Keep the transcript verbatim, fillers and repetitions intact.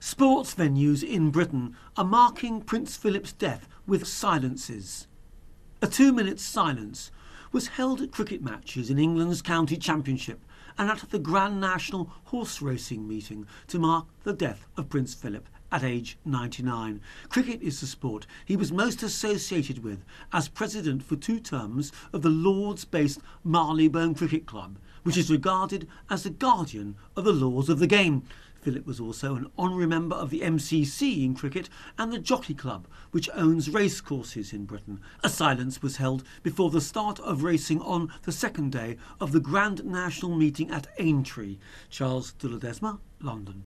Sports venues in Britain are marking Prince Philip's death with silences. A two-minute silence was held at cricket matches in England's County Championship and at the Grand National Horse Racing meeting to mark the death of Prince Philip at age ninety-nine. Cricket is the sport he was most associated with as president for two terms of the Lords-based Marylebone Cricket Club, which is regarded as the guardian of the laws of the game. Philip was also an honorary member of the M C C in cricket and the Jockey Club, which owns racecourses in Britain. A silence was held before the start of racing on the second day of the Grand National meeting at Aintree. Charles de Ledesma, London.